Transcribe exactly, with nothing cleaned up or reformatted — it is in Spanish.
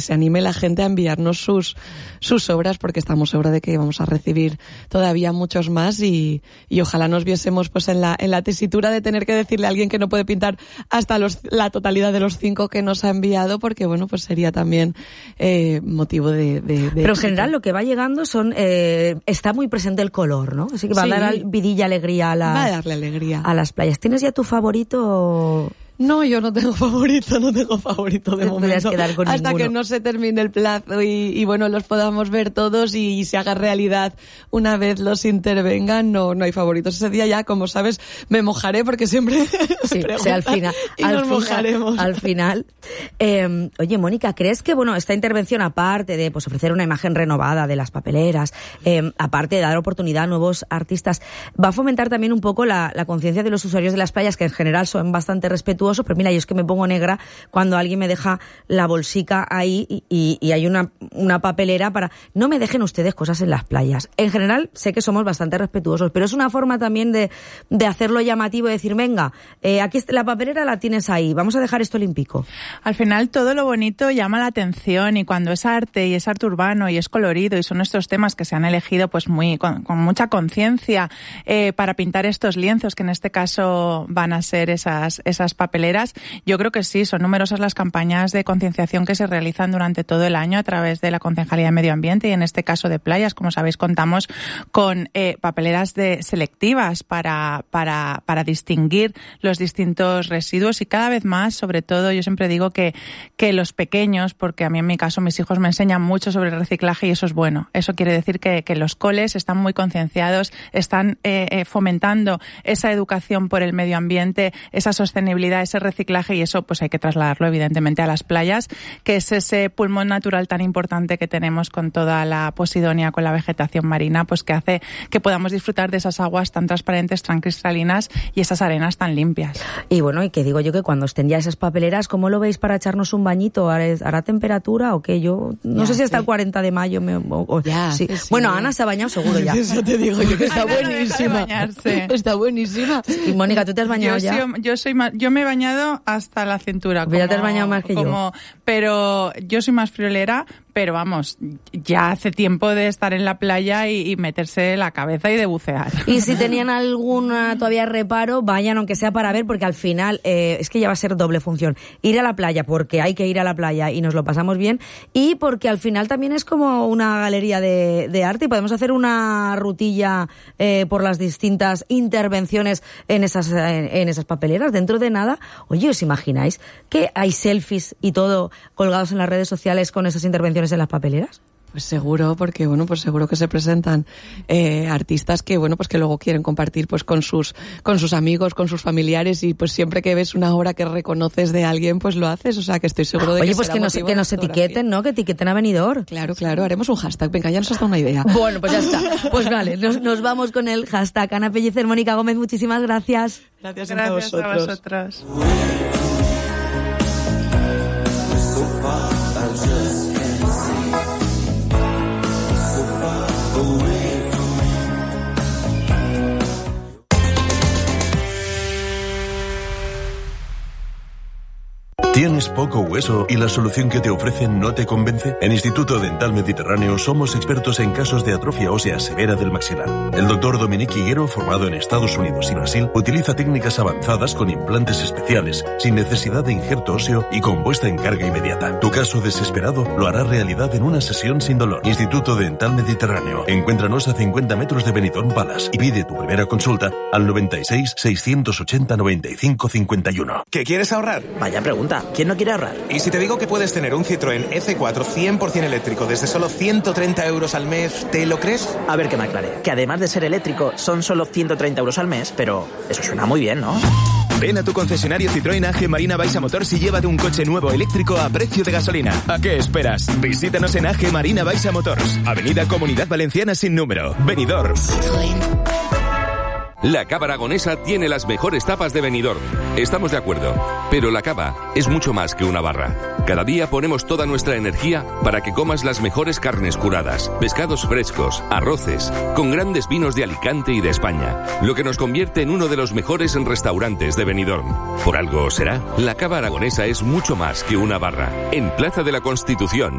se anime la gente a enviarnos sus, sus obras, porque estamos seguros de que vamos a recibir todavía muchos más y, y ojalá nos viésemos pues en la, en la tesitura de tener que decirle a alguien que no puede pintar hasta los, la totalidad de los cinco que nos ha enviado, porque bueno, pues sería también eh, motivo de, de, de Pero en general lo que va llegando son, eh, está muy presente el color, ¿no? Así que va sí. a dar vidilla alegría a las, va a darle alegría a las playas. ¿Tienes ya tu favorito? No, yo no tengo favorito, no tengo favorito de momento. Quedar con hasta ninguno. Que no se termine el plazo y, y bueno, los podamos ver todos y, y se haga realidad una vez los intervengan, no, no hay favoritos. Ese día ya, como sabes, me mojaré porque siempre sí, o sea, al final, y al nos final, mojaremos. Al final. Eh, oye, Mónica, ¿crees que, bueno, esta intervención, aparte de pues ofrecer una imagen renovada de las papeleras, eh, aparte de dar oportunidad a nuevos artistas, va a fomentar también un poco la, la conciencia de los usuarios de las playas, que en general son bastante respetuosos? Pero mira, yo es que me pongo negra cuando alguien me deja la bolsica ahí y, y, y hay una, una papelera para... No me dejen ustedes cosas en las playas. En general sé que somos bastante respetuosos, pero es una forma también de, de hacerlo llamativo y decir, venga, eh, aquí la papelera la tienes ahí, vamos a dejar esto limpico. Al final todo lo bonito llama la atención y cuando es arte y es arte urbano y es colorido y son estos temas que se han elegido pues muy con, con mucha conciencia eh, para pintar estos lienzos, que en este caso van a ser esas esas papeleras, yo creo que sí, son numerosas las campañas de concienciación que se realizan durante todo el año a través de la Concejalía de Medio Ambiente y en este caso de playas. Como sabéis, contamos con eh, papeleras de selectivas para, para, para distinguir los distintos residuos y cada vez más, sobre todo, yo siempre digo que, que los pequeños, porque a mí en mi caso mis hijos me enseñan mucho sobre el reciclaje y eso es bueno. Eso quiere decir que, que los coles están muy concienciados, están eh, eh, fomentando esa educación por el medio ambiente, esa sostenibilidad, ese reciclaje y eso pues hay que trasladarlo evidentemente a las playas, que es ese pulmón natural tan importante que tenemos con toda la posidonia, con la vegetación marina, pues que hace que podamos disfrutar de esas aguas tan transparentes, tan cristalinas y esas arenas tan limpias. Y bueno, y que digo yo que cuando estén ya esas papeleras, ¿cómo lo veis para echarnos un bañito? ¿Hará temperatura o qué? Yo no ya, sé si hasta sí. el cuarenta de mayo me, o, o, ya, sí. Sí, bueno, sí. Ana se ha bañado seguro ya. Eso te digo yo que está Ana buenísima. No está buenísima. Y Mónica, ¿tú te has bañado yo ya? Soy, yo soy más, yo me he bañado hasta la cintura. Como, ya te has bañado más que como, yo. Pero yo soy más friolera, pero vamos, ya hace tiempo de estar en la playa y, y meterse la cabeza y de bucear. Y si tenían alguna todavía reparo, vayan aunque sea para ver, porque al final eh, es que ya va a ser doble función. Ir a la playa porque hay que ir a la playa y nos lo pasamos bien, y porque al final también es como una galería de, de arte y podemos hacer una rutilla eh, por las distintas intervenciones en esas, en, en esas papeleras. Dentro de nada, oye, ¿os imagináis que hay selfies y todo colgados en las redes sociales con esas intervenciones en las papeleras? Pues seguro, porque bueno, pues seguro que se presentan eh, artistas que bueno, pues que luego quieren compartir pues con sus con sus amigos, con sus familiares, y pues siempre que ves una obra que reconoces de alguien, pues lo haces. O sea, que estoy seguro de Oye, que pues que nos, que nos etiqueten, ¿no? Que etiqueten a Benidorm. Claro, claro, haremos un hashtag. Venga, ya nos has dado una idea. Bueno, pues ya está. Pues vale, nos, nos vamos con el hashtag. Ana Pellicer, Mónica Gómez, muchísimas gracias. Gracias, gracias a vosotros. A vosotros. ¿Tienes poco hueso y la solución que te ofrecen no te convence? En Instituto Dental Mediterráneo somos expertos en casos de atrofia ósea severa del maxilar. El doctor Dominique Higuero, formado en Estados Unidos y Brasil, utiliza técnicas avanzadas con implantes especiales, sin necesidad de injerto óseo y con puesta en carga inmediata. Tu caso desesperado lo hará realidad en una sesión sin dolor. Instituto Dental Mediterráneo. Encuéntranos a cincuenta metros de Benidorm Palace y pide tu primera consulta al noventa y seis, seiscientos ochenta, noventa y cinco, cincuenta y uno. ¿Qué quieres ahorrar? Vaya pregunta. ¿Quién no quiere ahorrar? ¿Y si te digo que puedes tener un Citroën E C cuatro cien por ciento eléctrico desde solo ciento treinta euros al mes, ¿te lo crees? A ver que me aclare. Que además de ser eléctrico, son solo ciento treinta euros al mes, pero eso suena muy bien, ¿no? Ven a tu concesionario Citroën A G Marina Baixa Motors y llévate un coche nuevo eléctrico a precio de gasolina. ¿A qué esperas? Visítanos en A G Marina Baixa Motors, Avenida Comunidad Valenciana sin número, Benidorm. Citroën. La Cava Aragonesa tiene las mejores tapas de Benidorm. Estamos de acuerdo, pero la cava es mucho más que una barra. Cada día ponemos toda nuestra energía para que comas las mejores carnes curadas, pescados frescos, arroces, con grandes vinos de Alicante y de España, lo que nos convierte en uno de los mejores restaurantes de Benidorm. Por algo será, la Cava Aragonesa es mucho más que una barra. En Plaza de la Constitución,